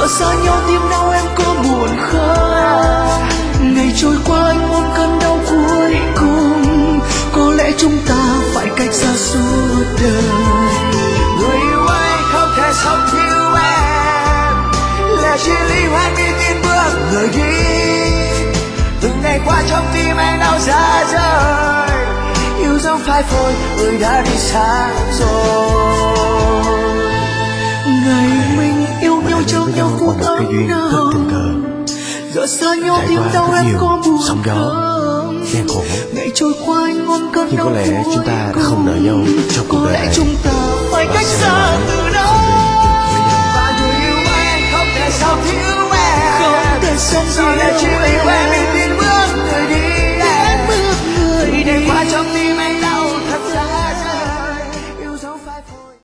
xa nhau tim đau em có buồn không? Ngày trôi qua anh ôm cơn đau cuối cùng, có lẽ chúng ta phải cách xa suốt đời. Người yêu anh không thể sống thiếu em, là chia ly hoang đi tin bước người đi. Từng ngày qua trong tim anh đau giá rời, yêu dấu phai phôi người đã đi xa rồi. Ngày mình yêu nhau trao nhau phút ấm nồng, giờ xa nhau tim đau em có buồn không? Gian khổ, ngày trôi qua anh ôm cơn đau nhưng có lẽ chúng ta đã không nợ nhau trong cuộc đời này. Có lẽ chúng ta phải cách xa từ đó. Và người yêu anh không thể sao thiếu em, Không thể sống giờ thiếu để chia